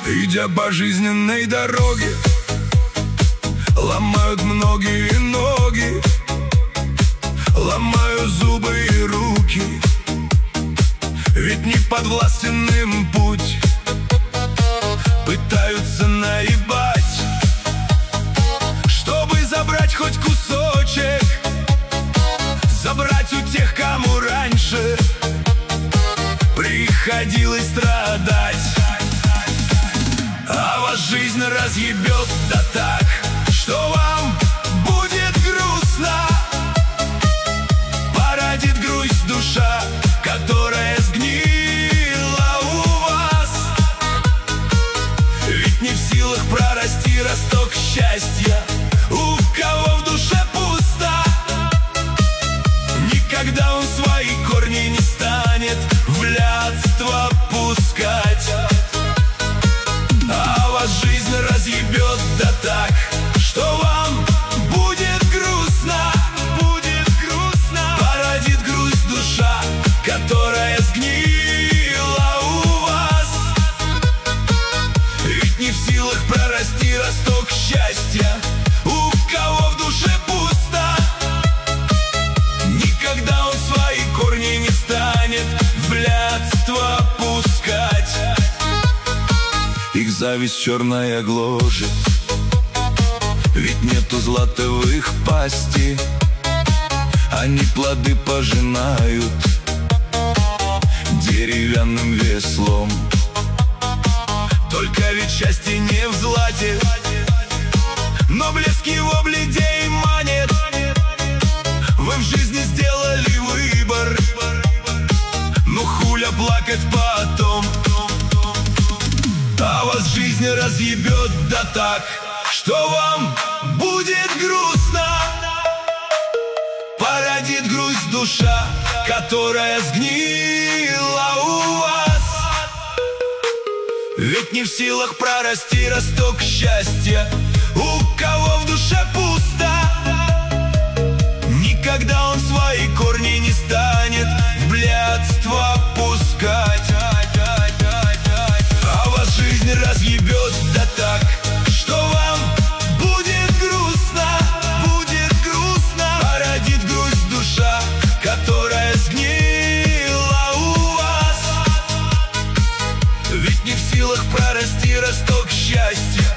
Идя по жизненной дороге, ломают многие ноги, ломаю зубы и руки, ведь не подвластен им путь. Пытаются наебать, чтобы забрать хоть кусочек, забрать у тех, кому раньше приходилось страдать. А вас жизнь разъебет да так, что вам будет грустно. Породит грусть душа, которая сгнила у вас. Ведь не в силах прорасти росток счастья, у кого в душе пусто. Никогда он свои корни не станет в блядство пускать. А вас жизнь разъебет да так, что вам будет грустно. Породит грусть душа, которая сгнила у вас. Ведь не в силах прорасти росток счастья, у кого в душе пусто. Никогда он свои корни не станет в блядство пускать. Их зависть черная гложет, ведь нету злата в их пасти. Они плоды пожинают деревянным веслом. Только ведь счастье не в злате, но блеск его бледей манит. Вы в жизни сделали выбор, ну хуля плакать потом. А вас жизнь разъебет да так, что вам будет грустно. Породит грусть душа, которая сгнила у вас. Ведь не в силах прорасти росток счастья, у кого в душе пусто. Никогда он свои корни не станет в блядство пускать. А вас жизнь разъебет да так, что вам будет грустно. Породит грусть душа, которая сгнила у вас. Ведь не в силах прорасти росток счастья,